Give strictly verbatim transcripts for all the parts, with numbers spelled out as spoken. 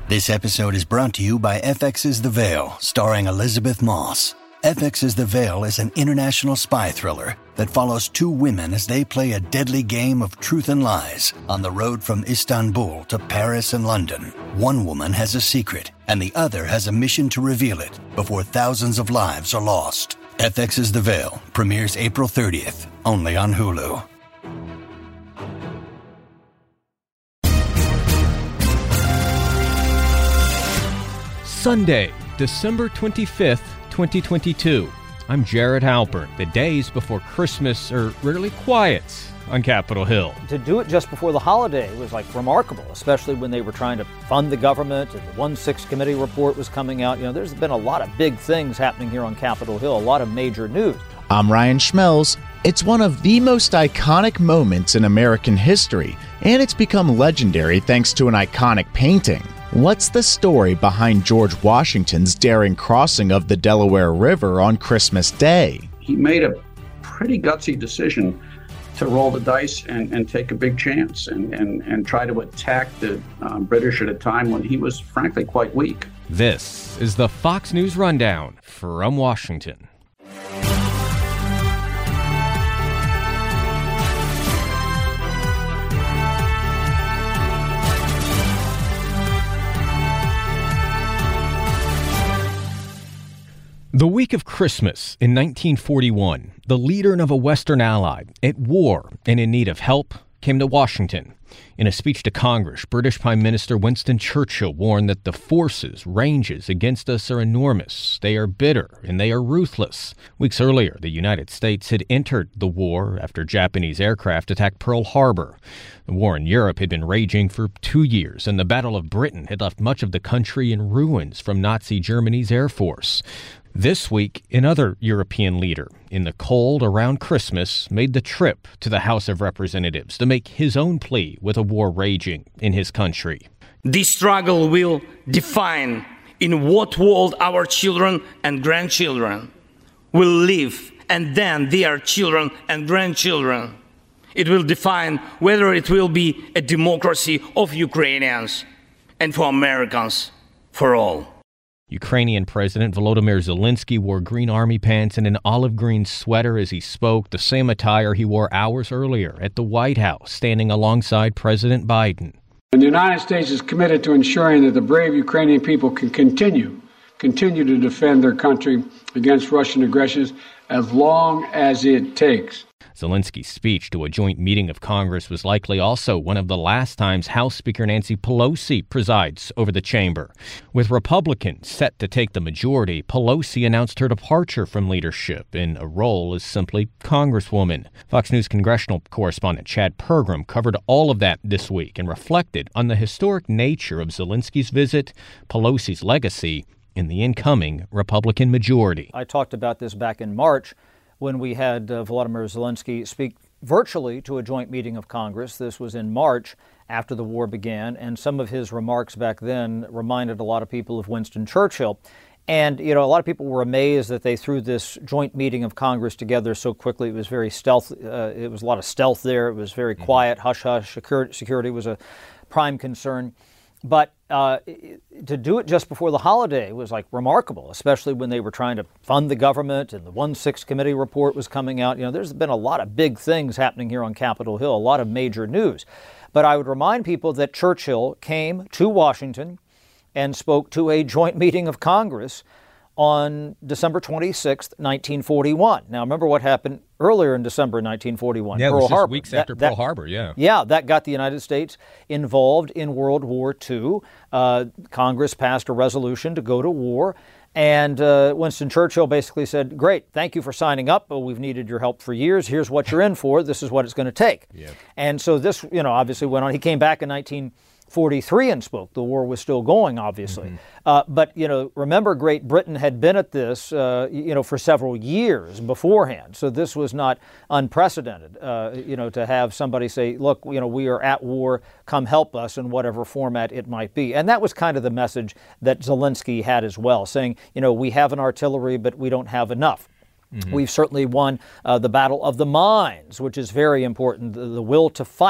This episode is brought to you by F X's The Veil, starring Elizabeth Moss. F X's The Veil is an international spy thriller that follows two women as they play a deadly game of truth and lies on the road from Istanbul to Paris and London. One woman has a secret, and the other has a mission to reveal it before thousands of lives are lost. F X's The Veil premieres April thirtieth, only on Hulu. Sunday, December twenty-fifth, twenty twenty-two. I'm Jared Halpern. The days before Christmas are really quiet on Capitol Hill. To do it just before the holiday was like remarkable, especially when they were trying to fund the government and the one six committee report was coming out. You know, there's been a lot of big things happening here on Capitol Hill, a lot of major news. I'm Ryan Schmelz. It's one of the most iconic moments in American history, and it's become legendary thanks to an iconic painting. What's the story behind George Washington's daring crossing of the Delaware River on Christmas Day? He made a pretty gutsy decision to roll the dice and, and take a big chance and, and, and try to attack the um, British at a time when he was frankly quite weak. This is the Fox News Rundown from Washington. The week of Christmas in nineteen forty-one, the leader of a Western ally at war and in need of help came to Washington. In a speech to Congress, British Prime Minister Winston Churchill warned that the forces, ranges against us are enormous. They are bitter and they are ruthless. Weeks earlier, the United States had entered the war after Japanese aircraft attacked Pearl Harbor. The war in Europe had been raging for two years, and the Battle of Britain had left much of the country in ruins from Nazi Germany's air force. This week, another European leader, in the cold around Christmas, made the trip to the House of Representatives to make his own plea with a war raging in his country. This struggle will define in what world our children and grandchildren will live, and then their children and grandchildren. It will define whether it will be a democracy of Ukrainians and for Americans for all. Ukrainian President Volodymyr Zelensky wore green army pants and an olive green sweater as he spoke, the same attire he wore hours earlier at the White House, standing alongside President Biden. And the United States is committed to ensuring that the brave Ukrainian people can continue, continue to defend their country against Russian aggression as long as it takes. Zelensky's speech to a joint meeting of Congress was likely also one of the last times House Speaker Nancy Pelosi presides over the chamber. With Republicans set to take the majority, Pelosi announced her departure from leadership in a role as simply Congresswoman. Fox News congressional correspondent Chad Pergram covered all of that this week and reflected on the historic nature of Zelensky's visit, Pelosi's legacy, and the incoming Republican majority. I talked about this back in March, when we had uh, Volodymyr Zelensky speak virtually to a joint meeting of Congress. This was in March after the war began, and some of his remarks back then reminded a lot of people of Winston Churchill. And, you know, a lot of people were amazed that they threw this joint meeting of Congress together so quickly. It was very stealth. Uh, it was a lot of stealth there. It was very quiet, hush-hush. Security, security was a prime concern. But uh, to do it just before the holiday was like remarkable, especially when they were trying to fund the government and the one six committee report was coming out. You know, there's been a lot of big things happening here on Capitol Hill, a lot of major news. But I would remind people that Churchill came to Washington and spoke to a joint meeting of Congress on December twenty-sixth, nineteen forty-one. Now, remember what happened earlier in December nineteen forty-one. Yeah, it Pearl was just Harbor. weeks that, after that, Pearl Harbor, yeah. Yeah, that got the United States involved in World War Two. Uh, Congress passed a resolution to go to war. And uh, Winston Churchill basically said, great, thank you for signing up. Well, we've needed your help for years. Here's what you're in for. This is what it's going to take. Yep. And so this, you know, obviously went on. He came back in nineteen forty-three and spoke. The war was still going, obviously. Mm-hmm. Uh, but, you know, remember Great Britain had been at this, uh, you know, for several years beforehand. So this was not unprecedented, uh, you know, to have somebody say, look, you know, we are at war, come help us in whatever format it might be. And that was kind of the message that Zelensky had as well, saying, you know, we have an artillery, but we don't have enough. Mm-hmm. We've certainly won uh, the battle of the mines, which is very important, the, the will to fight.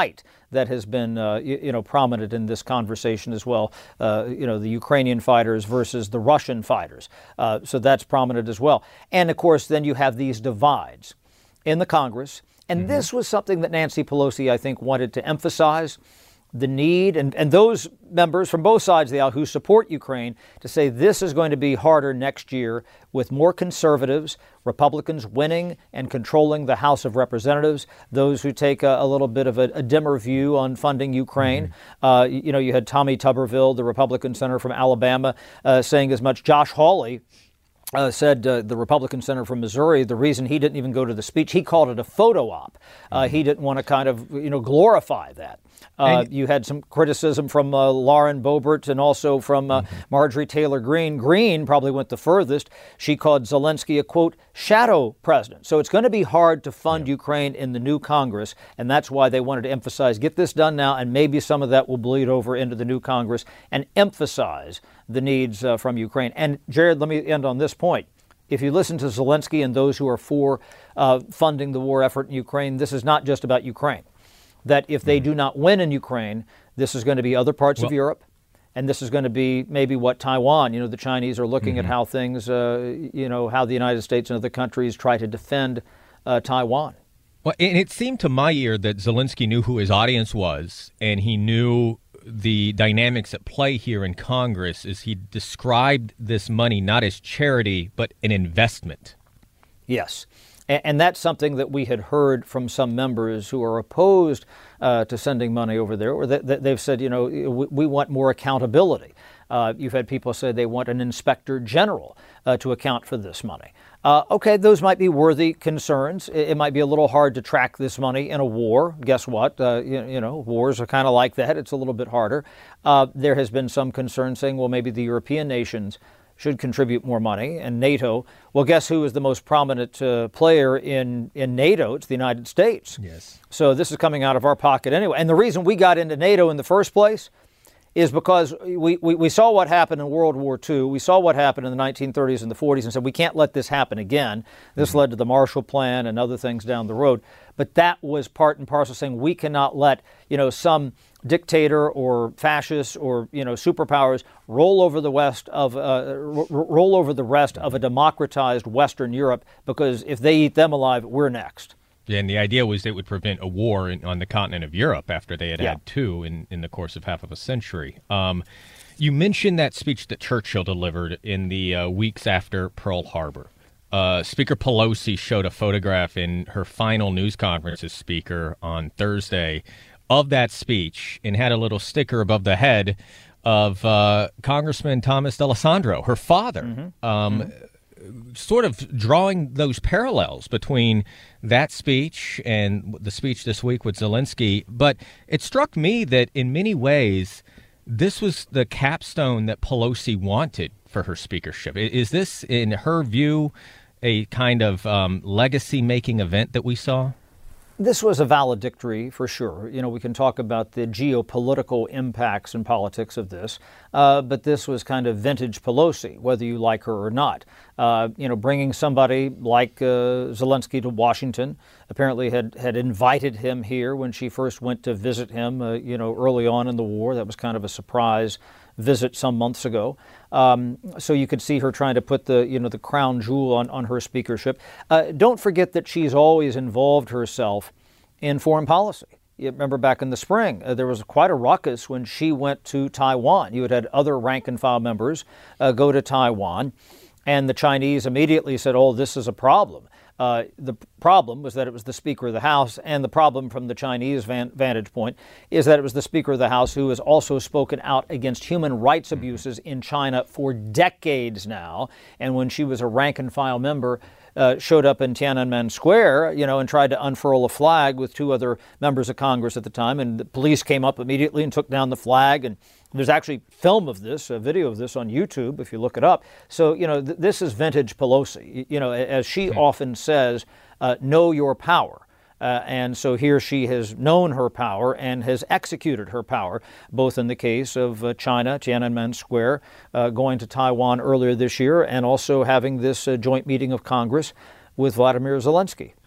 that has been, uh, you, you know, prominent in this conversation as well. Uh, you know, the Ukrainian fighters versus the Russian fighters. Uh, so that's prominent as well. And of course, then you have these divides in the Congress. And mm-hmm. this was something that Nancy Pelosi, I think, wanted to emphasize. The need, and, and those members from both sides of the aisle who support Ukraine, to say this is going to be harder next year with more conservatives, Republicans winning and controlling the House of Representatives, those who take a, a little bit of a, a dimmer view on funding Ukraine. Mm-hmm. Uh, you know, you had Tommy Tuberville, the Republican senator from Alabama, uh, saying as much. Josh Hawley Uh, said uh, the Republican senator from Missouri, the reason he didn't even go to the speech, he called it a photo op. Uh, he didn't want to kind of, you know, glorify that. Uh, you had some criticism from uh, Lauren Boebert and also from uh, mm-hmm. Marjorie Taylor Greene. Greene probably went the furthest. She called Zelensky a, quote, shadow president. So it's going to be hard to fund yeah. Ukraine in the new Congress, and that's why they wanted to emphasize, get this done now, and maybe some of that will bleed over into the new Congress, and emphasize the needs uh, from Ukraine. And Jared, let me end on this point. If you listen to Zelensky and those who are for uh, funding the war effort in Ukraine, this is not just about Ukraine. That if they do not win in Ukraine, this is going to be other parts well, of Europe, and this is going to be maybe what Taiwan, you know, the Chinese are looking mm-hmm. at how things, uh, you know, how the United States and other countries try to defend uh, Taiwan. Well, and it seemed to my ear that Zelensky knew who his audience was, and he knew the dynamics at play here in Congress as he described this money not as charity, but an investment. Yes. And that's something that we had heard from some members who are opposed uh, to sending money over there, or that they've said, you know, we, we want more accountability. Uh, you've had people say they want an inspector general uh, to account for this money. Uh, okay, those might be worthy concerns. It, it might be a little hard to track this money in a war. Guess what? Uh, you, you know, wars are kind of like that. It's a little bit harder. Uh, there has been some concern saying, well, maybe the European nations should contribute more money, and NATO. Well, guess who is the most prominent uh, player in, in NATO? It's the United States. Yes. So this is coming out of our pocket anyway. And the reason we got into NATO in the first place is because we, we, we saw what happened in World War Two. We saw what happened in the nineteen thirties and the forties and said, we can't let this happen again. This mm-hmm. led to the Marshall Plan and other things down the road. But that was part and parcel saying we cannot let, you know, some dictator or fascist or, you know, superpowers roll over the west of uh, r- roll over the rest of a democratized Western Europe, because if they eat them alive, we're next. And the idea was it would prevent a war in, on the continent of Europe after they had yeah. had two in, in the course of half of a century. Um, you mentioned that speech that Churchill delivered in the uh, weeks after Pearl Harbor. Uh, Speaker Pelosi showed a photograph in her final news conference as Speaker on Thursday of that speech and had a little sticker above the head of uh, Congressman Thomas D'Alessandro, her father, mm-hmm. Um, mm-hmm. sort of drawing those parallels between that speech and the speech this week with Zelensky. But it struck me that in many ways, this was the capstone that Pelosi wanted for her speakership. Is this, in her view, a kind of um, legacy-making event that we saw? This was a valedictory for sure. You know, we can talk about the geopolitical impacts and politics of this, uh, but this was kind of vintage Pelosi, whether you like her or not. Uh, you know, bringing somebody like uh, Zelensky to Washington, apparently had, had invited him here when she first went to visit him, uh, you know, early on in the war. That was kind of a surprise visit some months ago. Um, so you could see her trying to put the, you know, the crown jewel on, on her speakership. Uh, don't forget that she's always involved herself in foreign policy. You remember back in the spring, uh, there was quite a ruckus when she went to Taiwan. You had had other rank and file members uh, go to Taiwan, and the Chinese immediately said, oh, this is a problem. Uh, the problem was that it was the Speaker of the House, and the problem from the Chinese van- vantage point is that it was the Speaker of the House who has also spoken out against human rights abuses in China for decades now. And when she was a rank and file member, uh, showed up in Tiananmen Square, you know, and tried to unfurl a flag with two other members of Congress at the time, and the police came up immediately and took down the flag. And there's actually film of this, a video of this on YouTube, if you look it up. So, you know, th- this is vintage Pelosi. You know, as she okay. often says, uh, know your power. Uh, and so here she has known her power and has executed her power, both in the case of uh, China, Tiananmen Square, uh, going to Taiwan earlier this year, and also having this uh, joint meeting of Congress with Vladimir Zelensky.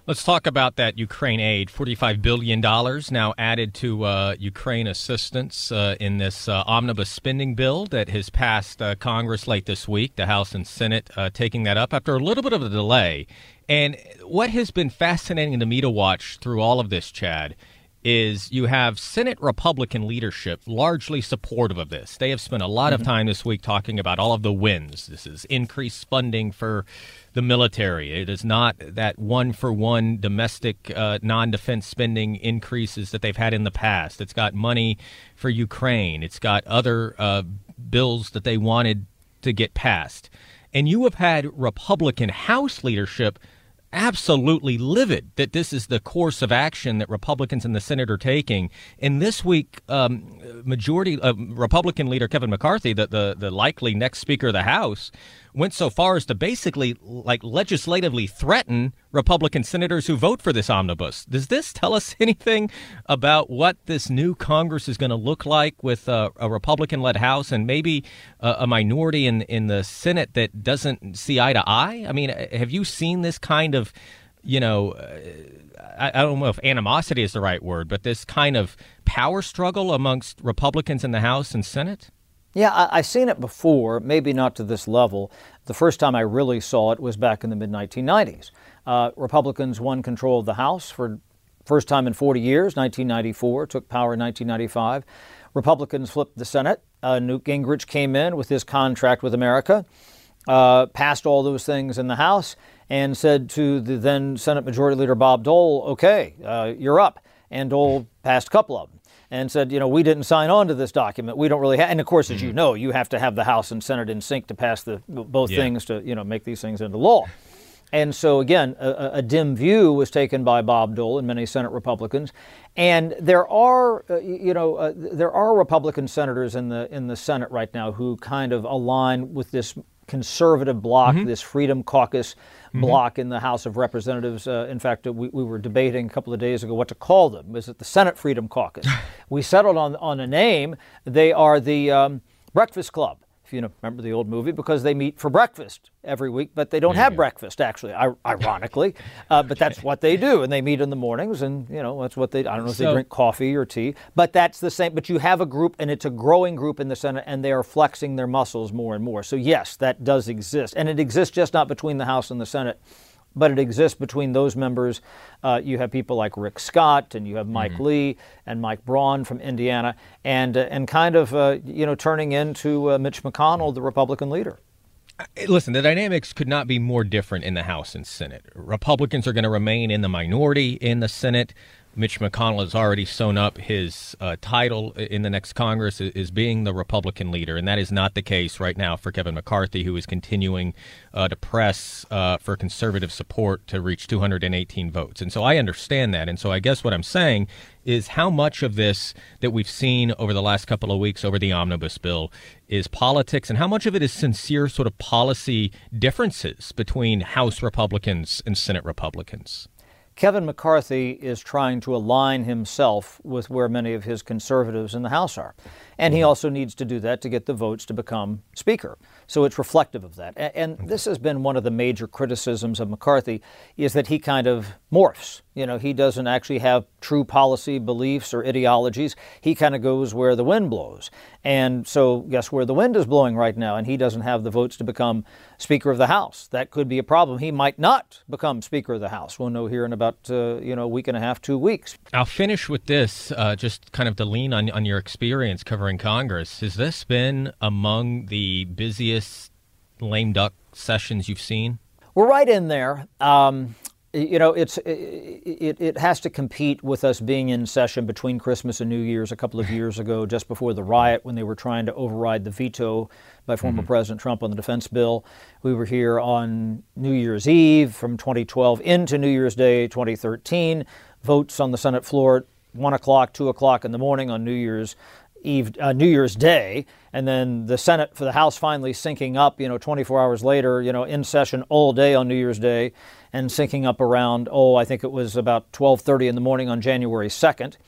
Let's talk about that Ukraine aid, forty-five billion dollars now added to uh, Ukraine assistance uh, in this uh, omnibus spending bill that has passed uh, Congress late this week, the House and Senate uh, taking that up after a little bit of a delay. And what has been fascinating to me to watch through all of this, Chad, is you have Senate Republican leadership largely supportive of this. They have spent a lot mm-hmm. of time this week talking about all of the wins. This is increased funding for the military. It is not that one-for-one domestic uh, non-defense spending increases that they've had in the past. It's got money for Ukraine. It's got other uh, bills that they wanted to get passed. And you have had Republican House leadership absolutely livid that this is the course of action that Republicans in the Senate are taking. And this week, um, majority uh, Republican leader Kevin McCarthy, the, the the likely next Speaker of the House, went so far as to basically like legislatively threaten Republican senators who vote for this omnibus. Does this tell us anything about what this new Congress is going to look like with uh, a Republican-led House and maybe uh, a minority in in the Senate that doesn't see eye to eye? I mean, have you seen this kind of, you know, uh, I, I don't know if animosity is the right word, but this kind of power struggle amongst Republicans in the House and Senate? Yeah, I, I've seen it before, maybe not to this level. The first time I really saw it was back in the mid nineteen nineties. Uh, Republicans won control of the House for first time in forty years, nineteen ninety-four, took power in nineteen ninety-five. Republicans flipped the Senate. Uh, Newt Gingrich came in with his contract with America, uh, passed all those things in the House, and said to the then Senate Majority Leader Bob Dole, okay, uh, you're up. And Dole passed a couple of them and said, you know, we didn't sign on to this document. We don't really have, and of course, as you know, you have to have the House and Senate in sync to pass the both yeah. things to, you know, make these things into law. And so, again, a, a dim view was taken by Bob Dole and many Senate Republicans. And there are, uh, you know, uh, there are Republican senators in the in the Senate right now who kind of align with this conservative bloc, mm-hmm. this Freedom Caucus mm-hmm. bloc in the House of Representatives. Uh, in fact, we, we were debating a couple of days ago what to call them. Is it the Senate Freedom Caucus? We settled on on a name. They are the um, Breakfast Club, if you know, remember the old movie, because they meet for breakfast every week, but they don't have breakfast, actually, ironically. Uh, but that's what they do, and they meet in the mornings, and, you know, that's what they, I don't know if so, they drink coffee or tea, but that's the same. But you have a group, and it's a growing group in the Senate, and they are flexing their muscles more and more. So, yes, that does exist. And it exists just not between the House and the Senate, but it exists between those members. Uh, you have people like Rick Scott, and you have Mike mm-hmm. Lee and Mike Braun from Indiana, and uh, and kind of uh, you know turning into uh, Mitch McConnell, the Republican leader. Listen, the dynamics could not be more different in the House and Senate. Republicans are going to remain in the minority in the Senate. Mitch McConnell has already sewn up his uh, title in the next Congress as being the Republican leader, and that is not the case right now for Kevin McCarthy, who is continuing uh, to press uh, for conservative support to reach two hundred eighteen votes. And so I understand that. And so I guess what I'm saying is how much of this that we've seen over the last couple of weeks over the omnibus bill is politics, and how much of it is sincere sort of policy differences between House Republicans and Senate Republicans? Kevin McCarthy is trying to align himself with where many of his conservatives in the House are. And he also needs to do that to get the votes to become Speaker. So it's reflective of that. And this has been one of the major criticisms of McCarthy, is that he kind of morphs. You know, he doesn't actually have true policy beliefs or ideologies. He kind of goes where the wind blows. And so guess where the wind is blowing right now? And he doesn't have the votes to become Speaker of the House. That could be a problem. He might not become Speaker of the House. We'll know here in about, uh, you know, a week and a half, two weeks. I'll finish with this, uh, just kind of to lean on, on your experience covering Congress. Has this been among the busiest lame duck sessions you've seen? We're right in there. Um, you know, it's it, it has to compete with us being in session between Christmas and New Year's a couple of years ago, just before the riot when they were trying to override the veto by former mm-hmm. President Trump on the defense bill. We were here on New Year's Eve from twenty twelve into New Year's Day twenty thirteen. Votes on the Senate floor at one o'clock, two o'clock in the morning on New Year's Eve, uh, New Year's Day, and then the Senate for the House finally syncing up, you know, twenty-four hours later, you know, in session all day on New Year's Day, and syncing up around, oh, I think it was about twelve thirty in the morning on January second.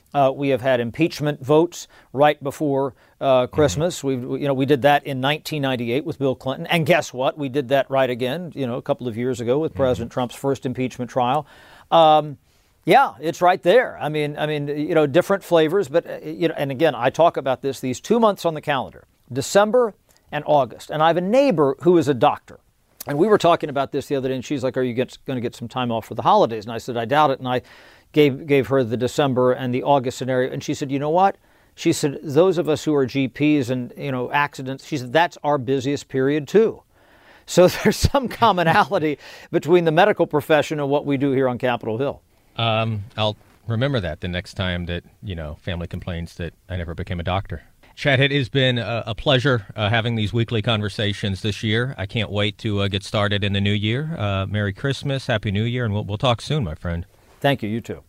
Uh, we have had impeachment votes right before uh, Christmas. We, you know, we did that in nineteen ninety-eight with Bill Clinton, and guess what? We did that right again, you know, a couple of years ago with President Trump's first impeachment trial. Um, yeah, it's right there. I mean, I mean, you know, different flavors, but uh, you know, and again, I talk about this. These two months on the calendar, December and August, and I have a neighbor who is a doctor. And we were talking about this the other day, and she's like, are you going to get some time off for the holidays? And I said, I doubt it. And I gave gave her the December and the August scenario. And she said, you know what? She said, those of us who are G Ps and, you know, accidents, she said, that's our busiest period too. So there's some commonality between the medical profession and what we do here on Capitol Hill. Um, I'll remember that the next time that, you know, family complains that I never became a doctor. Chad, it has been a, a pleasure uh, having these weekly conversations this year. I can't wait to uh, get started in the new year. Uh, Merry Christmas, Happy New Year, and we'll, we'll talk soon, my friend. Thank you. You too.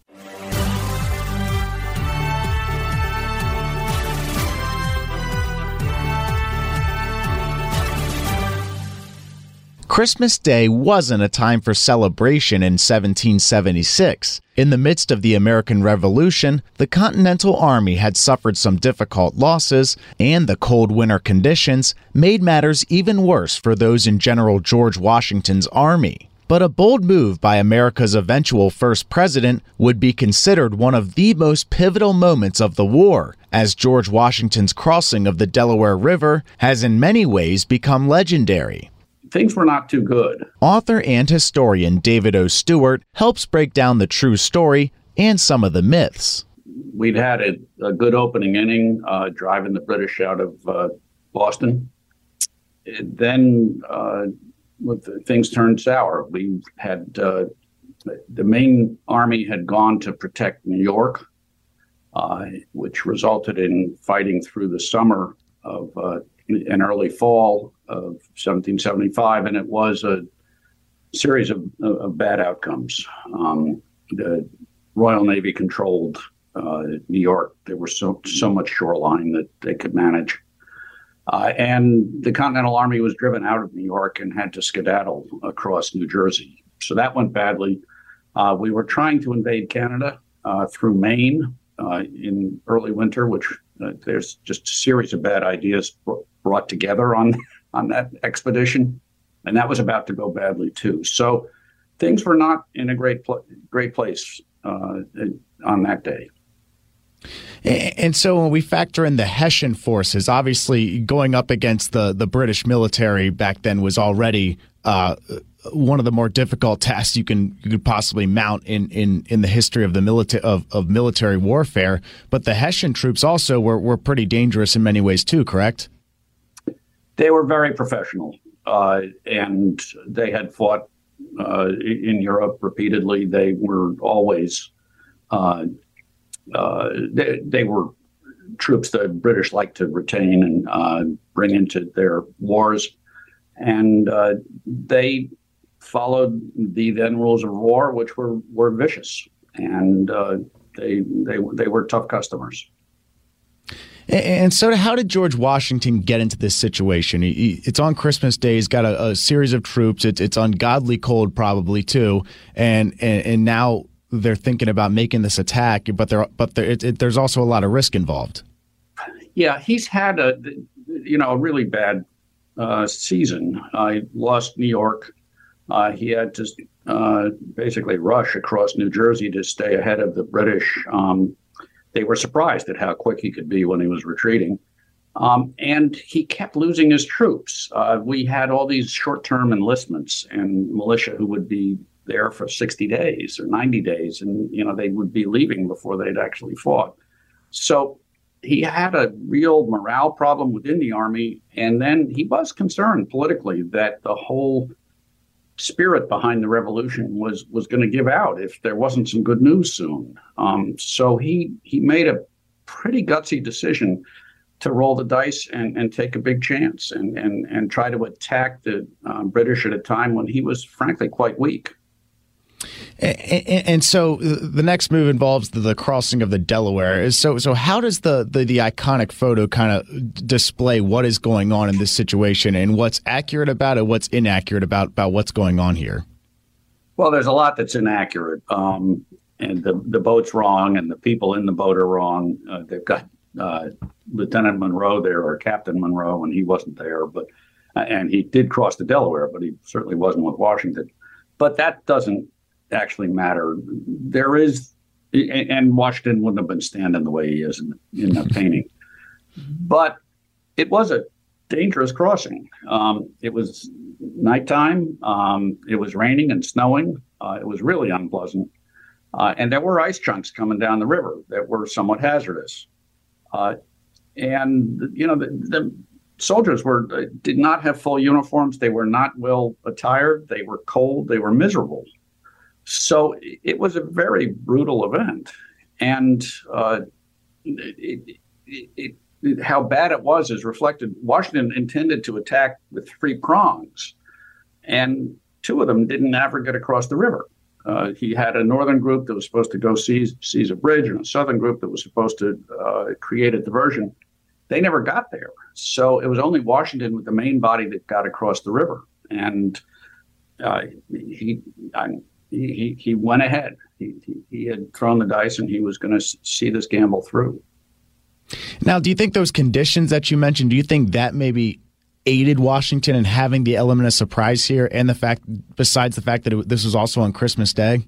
Christmas Day wasn't a time for celebration in seventeen seventy-six. In the midst of the American Revolution, the Continental Army had suffered some difficult losses, and the cold winter conditions made matters even worse for those in General George Washington's army. But a bold move by America's eventual first president would be considered one of the most pivotal moments of the war, as George Washington's crossing of the Delaware River has in many ways become legendary. Things were not too good. Author and historian David O. Stewart helps break down the true story and some of the myths. We'd had a, a good opening inning, uh, driving the British out of uh, Boston. It then uh, things turned sour. We had uh, the main army had gone to protect New York, uh, which resulted in fighting through the summer of uh, and early fall of seventeen seventy-five, and it was a series of, of bad outcomes. Um, the Royal Navy controlled uh, New York. There was so so much shoreline that they could manage. Uh, and the Continental Army was driven out of New York and had to skedaddle across New Jersey. So that went badly. Uh, we were trying to invade Canada uh, through Maine uh, in early winter, which uh, there's just a series of bad ideas brought together on, on that expedition. And that was about to go badly, too. So things were not in a great, pl- great place uh, on that day. And so when we factor in the Hessian forces, obviously going up against the, the British military back then was already uh, one of the more difficult tasks you can you could possibly mount in, in, in the history of the military of, of military warfare. But the Hessian troops also were, were pretty dangerous in many ways too, correct? They were very professional, uh, and they had fought uh, in Europe repeatedly. They were always uh, uh, they, they were troops the British liked to retain and uh, bring into their wars, and uh, they followed the then rules of war, which were were vicious, and uh, they they they were tough customers. And so how did George Washington get into this situation? He, it's on Christmas Day. He's got a, a series of troops. It's, it's ungodly cold probably, too. And, and and now they're thinking about making this attack, but, there, but there, it, it, there's also a lot of risk involved. Yeah, he's had a, you know, a really bad uh, season. Uh, he lost New York. Uh, he had to uh, basically rush across New Jersey to stay ahead of the British. Um They were surprised at how quick he could be when he was retreating. Um, and he kept losing his troops. Uh, we had all these short-term enlistments and militia who would be there for sixty days or ninety days. And, you know, they would be leaving before they'd actually fought. So he had a real morale problem within the army. And then he was concerned politically that the whole spirit behind the revolution was was going to give out if there wasn't some good news soon. Um, so he he made a pretty gutsy decision to roll the dice and, and take a big chance and and and try to attack the uh, British at a time when he was frankly quite weak. And, and so the next move involves the, the crossing of the Delaware. So so how does the, the, the iconic photo kind of display what is going on in this situation and what's accurate about it, what's inaccurate about, about what's going on here? Well, there's a lot that's inaccurate. Um, and the, the boat's wrong, and the people in the boat are wrong. Uh, they've got uh, Lieutenant Monroe there, or Captain Monroe, and he wasn't there. But uh, and he did cross the Delaware, but he certainly wasn't with Washington. But that doesn't actually matter. There is, and Washington wouldn't have been standing the way he is in, in the painting. But it was a dangerous crossing. Um, it was nighttime. Um, it was raining and snowing. Uh, it was really unpleasant. Uh, and there were ice chunks coming down the river that were somewhat hazardous. Uh, and, you know, the, the soldiers were uh, did not have full uniforms. They were not well attired. They were cold. They were miserable. So it was a very brutal event. And uh, it, it, it, it, how bad it was is reflected. Washington intended to attack with three prongs, and two of them didn't ever get across the river. Uh, he had a northern group that was supposed to go seize, seize a bridge, and a southern group that was supposed to uh, create a diversion. They never got there. So it was only Washington with the main body that got across the river. And uh, he, I, he he went ahead. He, he, he had thrown the dice, and he was going to see this gamble through. Now, do you think those conditions that you mentioned, do you think that maybe aided Washington in having the element of surprise here, and the fact, besides the fact that it, this was also on Christmas Day?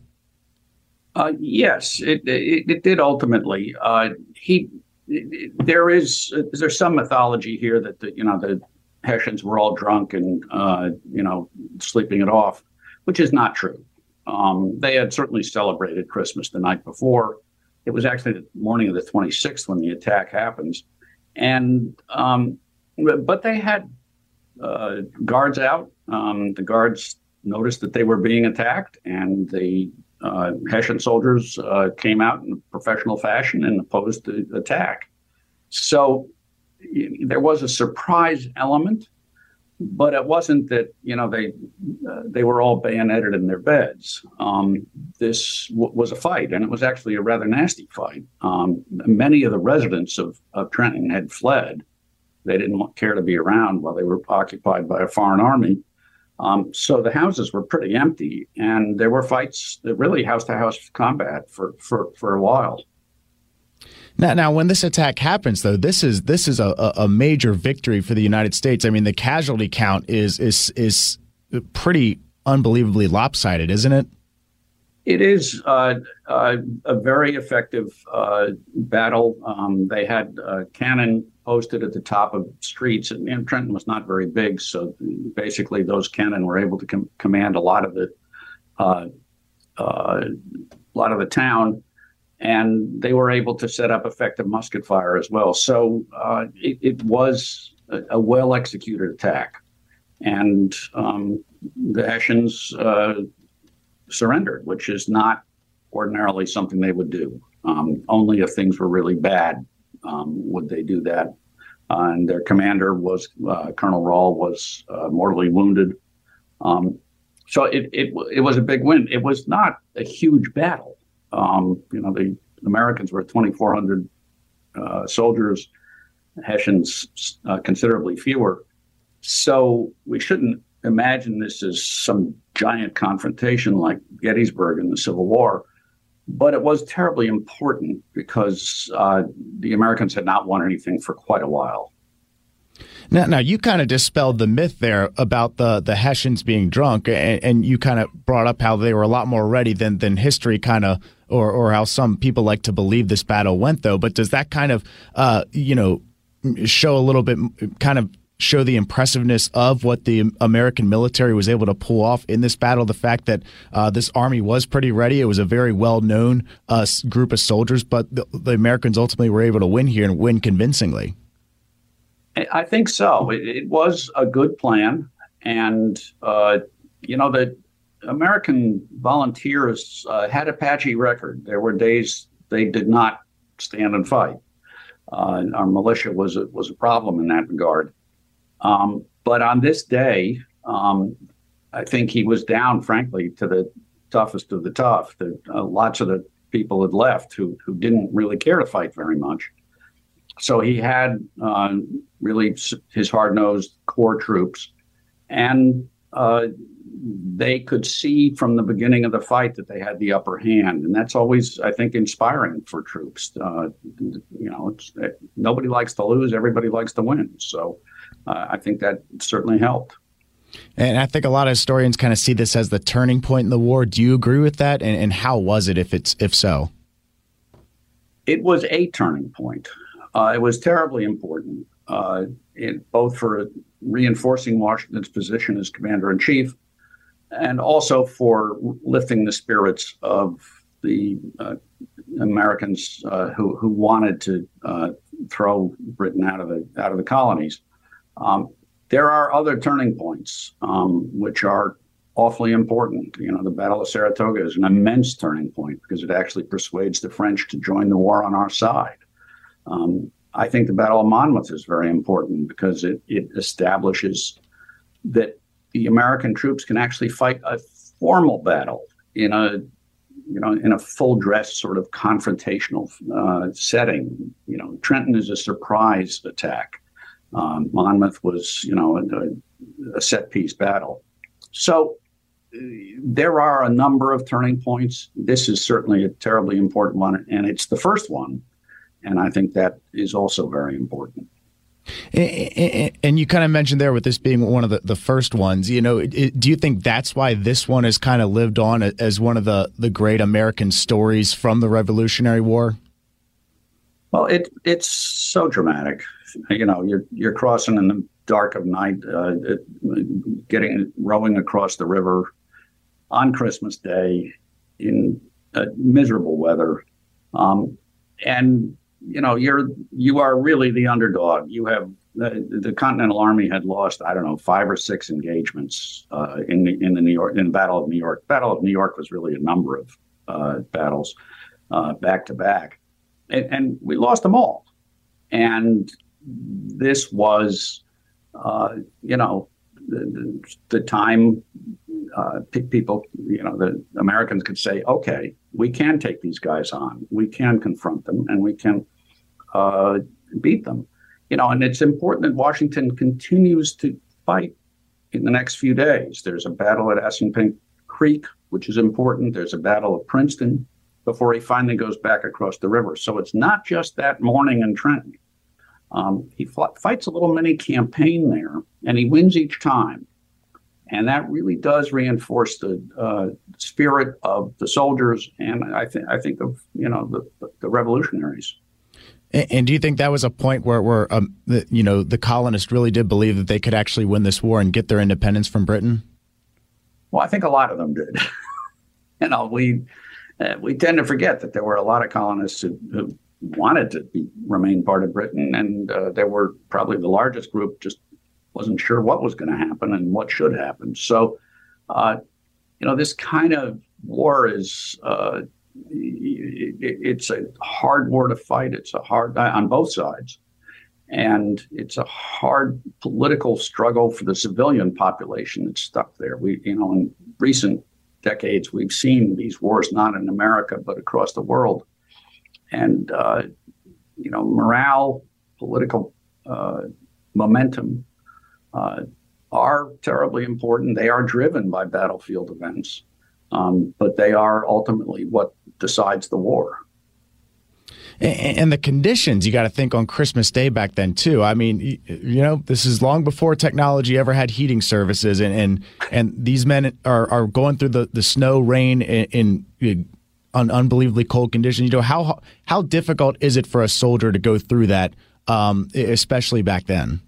Uh, yes, it, it it did ultimately. Uh, he it, there is uh, there's some mythology here that the, you know the Hessians were all drunk and uh, you know sleeping it off, which is not true. Um, they had certainly celebrated Christmas the night before. It was actually the morning of the twenty-sixth when the attack happens, and um, but they had uh, guards out. Um, the guards noticed that they were being attacked, and the uh, Hessian soldiers uh, came out in a professional fashion and opposed the attack. So there was a surprise element, but it wasn't that you know they uh, they were all bayoneted in their beds. Um, this w- was a fight, and it was actually a rather nasty fight. Um, many of the residents of, of Trenton had fled. They didn't want, care to be around while they were occupied by a foreign army. Um, so the houses were pretty empty, and there were fights, really house-to-house combat for, for, for a while. Now, now, when this attack happens, though, this is this is a, a major victory for the United States. I mean, the casualty count is is is pretty unbelievably lopsided, isn't it? It is uh, uh, a very effective uh, battle. Um, they had uh, cannon posted at the top of streets, and, and Trenton was not very big, so basically those cannon were able to com- command a lot of the uh, uh, a lot of the town. And they were able to set up effective musket fire as well. So uh, it, it was a, a well-executed attack. And um, the Hessians uh, surrendered, which is not ordinarily something they would do. Um, only if things were really bad um, would they do that. Uh, and their commander was, uh, Colonel Rahl, was uh, mortally wounded. Um, so it, it, it was a big win. It was not a huge battle. Um, you know, the Americans were twenty-four hundred uh, soldiers, Hessians uh, considerably fewer. So we shouldn't imagine this as some giant confrontation like Gettysburg in the Civil War. But it was terribly important because uh, the Americans had not won anything for quite a while. Now, now you kind of dispelled the myth there about the, the Hessians being drunk, and, and you kind of brought up how they were a lot more ready than than history kind of, or or how some people like to believe this battle went, though. But does that kind of, uh, you know, show a little bit, kind of show the impressiveness of what the American military was able to pull off in this battle? The fact that uh, this army was pretty ready. It was a very well-known uh, group of soldiers, but the, the Americans ultimately were able to win here and win convincingly. I think so. It, it was a good plan. And, uh, you know, the American volunteers uh, had a patchy record. There were days they did not stand and fight. Uh, our militia was a, was a problem in that regard. Um, but on this day, um, I think he was down, frankly, to the toughest of the tough. The, uh, lots of the people had left who, who didn't really care to fight very much. So he had uh, really his hard-nosed core troops, and uh, they could see from the beginning of the fight that they had the upper hand. And that's always, I think, inspiring for troops. Uh, you know, it's, it, nobody likes to lose. Everybody likes to win. So uh, I think that certainly helped. And I think a lot of historians kind of see this as the turning point in the war. Do you agree with that? And, and how was it, if it's if so? It was a turning point. Uh, it was terribly important, uh, it, both for reinforcing Washington's position as commander-in-chief and also for lifting the spirits of the uh, Americans uh, who who wanted to uh, throw Britain out of the out of the colonies. Um, there are other turning points um, which are awfully important. You know, the Battle of Saratoga is an immense turning point because it actually persuades the French to join the war on our side. Um, I think the Battle of Monmouth is very important because it, it establishes that the American troops can actually fight a formal battle in a, you know, in a full dress sort of confrontational uh, setting. You know, Trenton is a surprise attack. Um, Monmouth was, you know, a, a set piece battle. So uh, there are a number of turning points. This is certainly a terribly important one, and it's the first one. And I think that is also very important. And you kind of mentioned there with this being one of the, the first ones, you know, it, do you think that's why this one has kind of lived on as one of the, the great American stories from the Revolutionary War? Well, it it's so dramatic. You know, you're you're crossing in the dark of night, uh, it, getting rowing across the river on Christmas Day in uh, miserable weather, um, and you know you're you are really the underdog. You have the, the Continental Army had lost, I don't know, five or six engagements uh, in the in the New York in the Battle of New York. Battle of New York was really a number of uh, battles uh, back to back, and, and we lost them all. And this was, uh, you know, the, the time uh, people, you know, the Americans could say, okay, we can take these guys on, we can confront them, and we can uh, beat them. You know, and it's important that Washington continues to fight in the next few days. There's a battle at Assunpink Creek, which is important. There's a battle of Princeton before he finally goes back across the river. So it's not just that morning in Trenton. Um, he fought, fights a little mini campaign there, and he wins each time. And that really does reinforce the uh, spirit of the soldiers, and I think I think of you know the, the revolutionaries. And, and do you think that was a point where, where um, the, you know, the colonists really did believe that they could actually win this war and get their independence from Britain? Well, I think a lot of them did. you know, we uh, we tend to forget that there were a lot of colonists who. who wanted to be, remain part of Britain, and uh, there were probably the largest group just wasn't sure what was going to happen and what should happen. So, uh, you know, this kind of war is uh, it, it's a hard war to fight. It's a hard on both sides, and it's a hard political struggle for the civilian population that's stuck there. We, you know, in recent decades, we've seen these wars not in America but across the world. And, uh, you know, morale, political uh, momentum uh, are terribly important. They are driven by battlefield events, um, but they are ultimately what decides the war. And, and the conditions, you got to think on Christmas Day back then, too. I mean, you know, this is long before technology ever had heating services. And and, and these men are, are going through the, the snow, rain, in, in on unbelievably cold conditions. You know, how how difficult is it for a soldier to go through that, um, especially back then?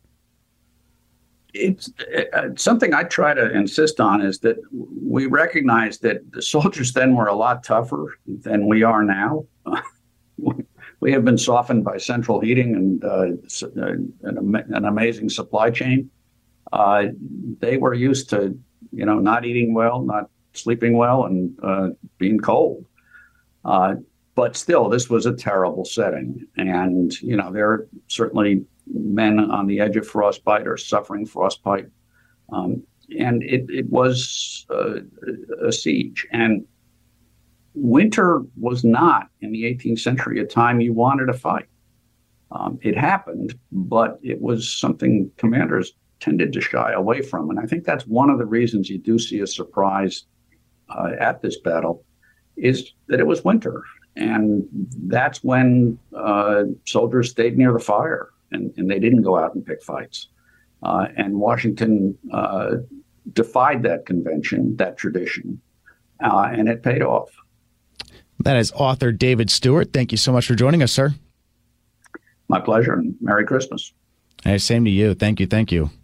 It's uh, something I try to insist on is that we recognize that the soldiers then were a lot tougher than we are now. Uh, we have been softened by central heating and uh, an, an amazing supply chain. Uh, they were used to, you know, not eating well, not sleeping well, and uh, being cold. Uh, but still, this was a terrible setting. And, you know, there are certainly men on the edge of frostbite or suffering frostbite. Um, and it, it was uh, a siege. And winter was not, in the eighteenth century, a time you wanted to fight. Um, it happened, but it was something commanders tended to shy away from. And I think that's one of the reasons you do see a surprise uh, at this battle, is that it was winter. And that's when uh, soldiers stayed near the fire, and, and they didn't go out and pick fights. Uh, and Washington uh, defied that convention, that tradition, uh, and it paid off. That is author David Stewart. Thank you so much for joining us, sir. My pleasure, and Merry Christmas. Hey, same to you. Thank you. Thank you.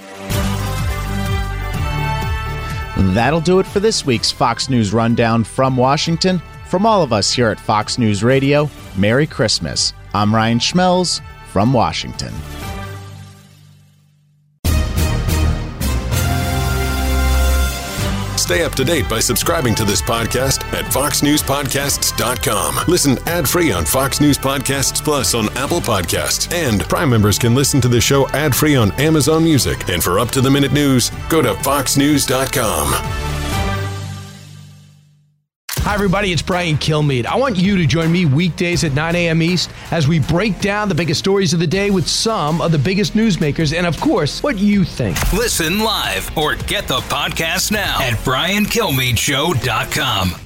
That'll do it for this week's Fox News Rundown from Washington. From all of us here at Fox News Radio, Merry Christmas. I'm Ryan Schmelz from Washington. Stay up to date by subscribing to this podcast at fox news podcasts dot com. Listen ad-free on Fox News Podcasts Plus on Apple Podcasts. And Prime members can listen to the show ad-free on Amazon Music. And for up-to-the-minute news, go to fox news dot com. Hi, everybody. It's Brian Kilmeade. I want you to join me weekdays at nine a.m. East as we break down the biggest stories of the day with some of the biggest newsmakers and, of course, what you think. Listen live or get the podcast now at brian kilmeade show dot com.